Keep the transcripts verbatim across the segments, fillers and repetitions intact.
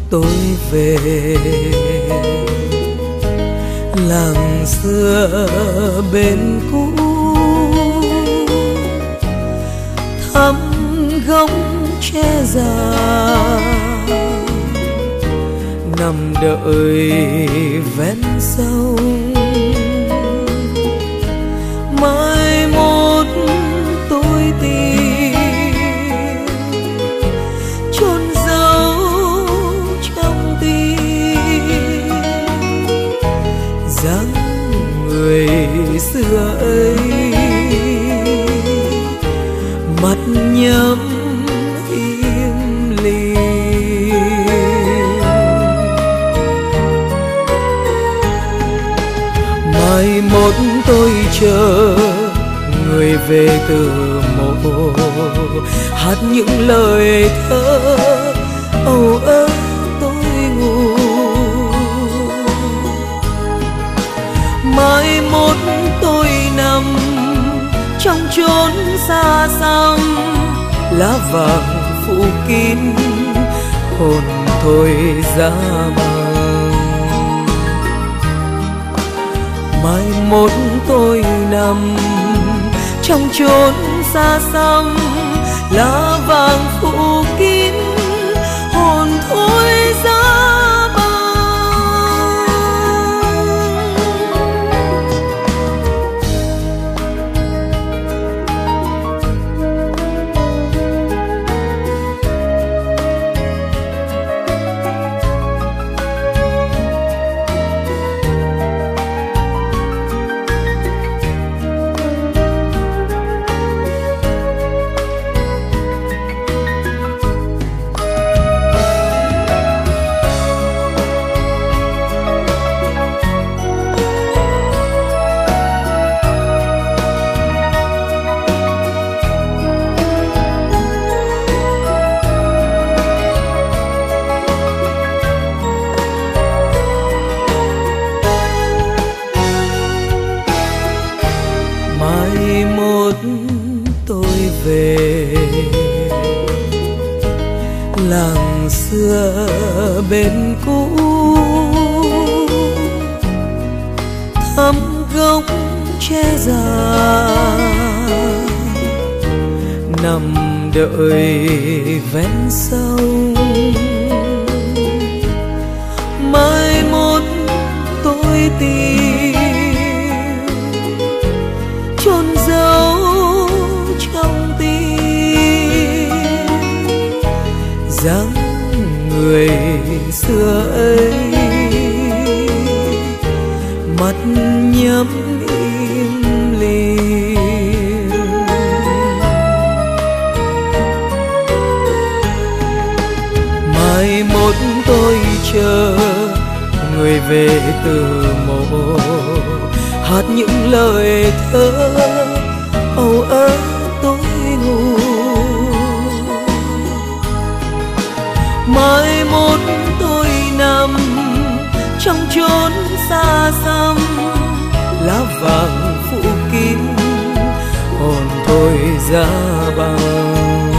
tôi về làng xưa bên cũ, thăm gốc tre già nằm đợi ven sông. Mai một tôi tìm chôn giấu trong tim dáng người xưa ấy, mắt nhắm im lìm. Mai một tôi chờ người về từ mộ, hát những lời thơ âu ơ tôi ngủ. Mai một tôi nằm trong chốn xa xăm, lá vàng phủ kín hồn thôi ra màng. Mai một tôi nằm trong chốn xa xăm, lá vàng phủ kín hồn thôi ra làng xưa bên cũ, thăm gốc tre già nằm đợi ven sông. Mai một tôi tìm chôn giấu trong tim dáng người xưa ấy, mắt nhắm im lìm. Mai một tôi chờ người về từ mộ, hát những lời thơ âu ơ tôi ngủ. Mai một tôi nằm trong chốn xa xăm, lá vàng phủ kín hồn tôi ra băng.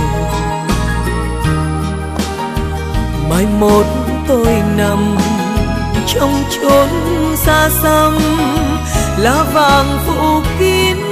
Mai một tôi nằm trong chốn xa xăm, lá vàng phủ kín